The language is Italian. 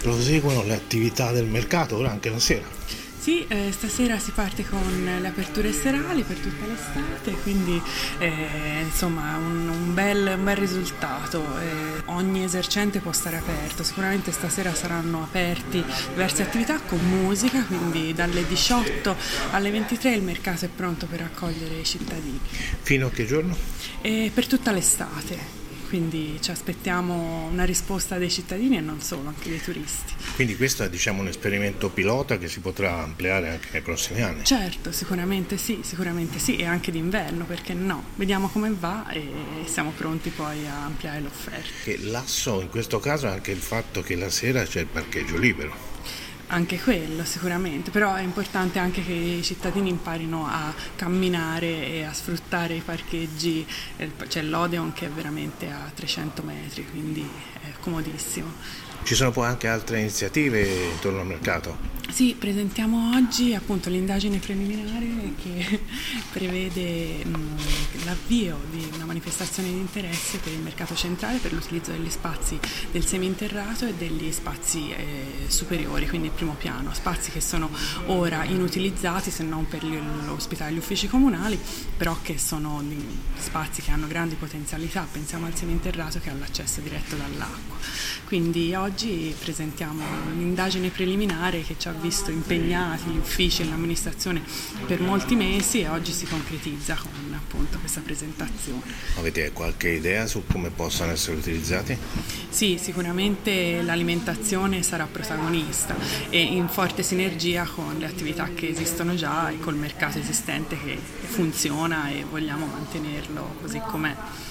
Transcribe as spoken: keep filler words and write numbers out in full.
Proseguono le attività del mercato ora anche la sera. Sì, eh, stasera si parte con le aperture serali per tutta l'estate, quindi eh, insomma un, un, bel, un bel risultato. Eh, ogni esercente può stare aperto, sicuramente stasera saranno aperti diverse attività con musica, quindi dalle diciotto alle ventitré il mercato è pronto per accogliere i cittadini. Fino a che giorno? E per tutta l'estate. Quindi ci aspettiamo una risposta dei cittadini e non solo, anche dei turisti. Quindi questo è diciamo un esperimento pilota che si potrà ampliare anche nei prossimi anni? Certo, sicuramente sì, sicuramente sì, e anche d'inverno, perché no? Vediamo come va e siamo pronti poi a ampliare l'offerta. Che l'asso in questo caso è anche il fatto che la sera c'è il parcheggio libero. Anche quello sicuramente, però è importante anche che i cittadini imparino a camminare e a sfruttare i parcheggi. C'è l'Odeon che è veramente a trecento metri, quindi è comodissimo. Ci sono poi anche altre iniziative intorno al mercato? Sì, presentiamo oggi appunto l'indagine preliminare che prevede mh, l'avvio di una manifestazione di interesse per il mercato centrale per l'utilizzo degli spazi del seminterrato e degli spazi eh, superiori, quindi il primo piano, spazi che sono ora inutilizzati se non per l'ospitare gli uffici comunali, però che sono spazi che hanno grandi potenzialità. Pensiamo al seminterrato che ha l'accesso diretto dall'acqua. Quindi oggi presentiamo l'indagine preliminare che ci ha visto impegnati gli uffici e l'amministrazione per molti mesi e oggi si concretizza con appunto questa presentazione. Avete qualche idea su come possano essere utilizzati? Sì, sicuramente l'alimentazione sarà protagonista e in forte sinergia con le attività che esistono già e col mercato esistente che funziona e vogliamo mantenerlo così com'è.